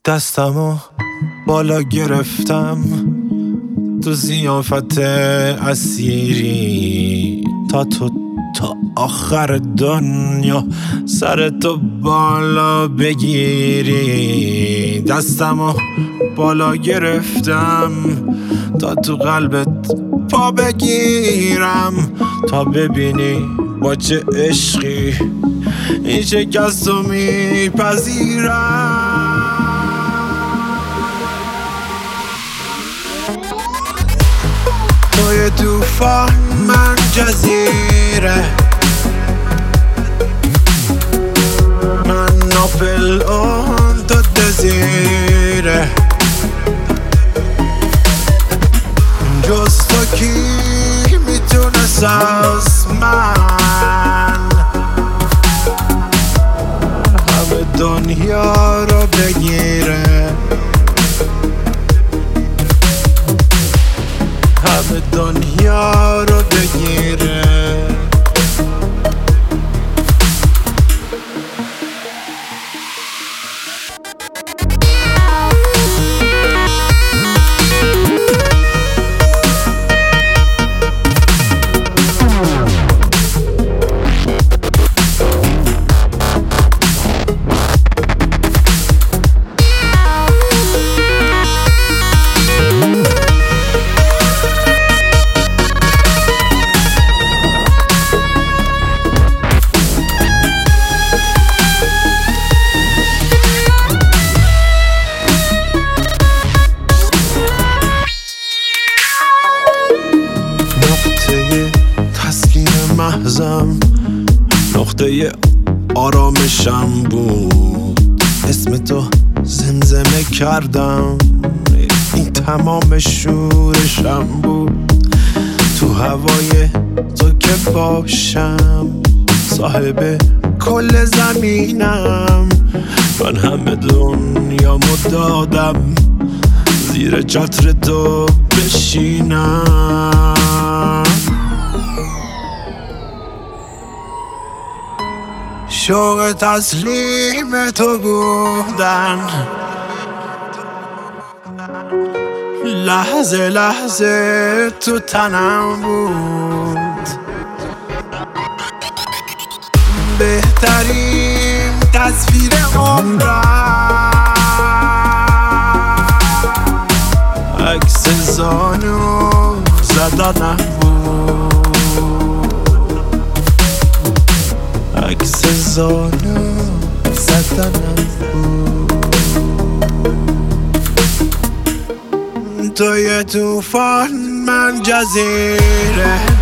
دستمو بالا گرفتم تو ضیافت اسیری تا آخر دنیا سرتو بالا بگیری. دستمو بالا گرفتم تا تو قلبت پا بگیرم تا ببینی با چه عشقی این شکستو میپذیرم. توی توفان من جزیره، من ناپل اون تو دزیره، جز تو کی میتونست از من همه دنیا رو بگیره، همه دنیا رو بگیره. محضم نقطه آرامشم بود، اسم تو زمزمه کردم این تمام شورشم بود. تو هوای تو که باشم صاحب کل زمینم، من همه دنیامو دادم زیر چتر تو بشینم. شوق تسلیم تو بودن لحظه لحظه تو تنم بود، بهترین تصویر عمرم عکس زانو زدنم بود، عکس زانو زدنم بود. توی توفان من جزیره،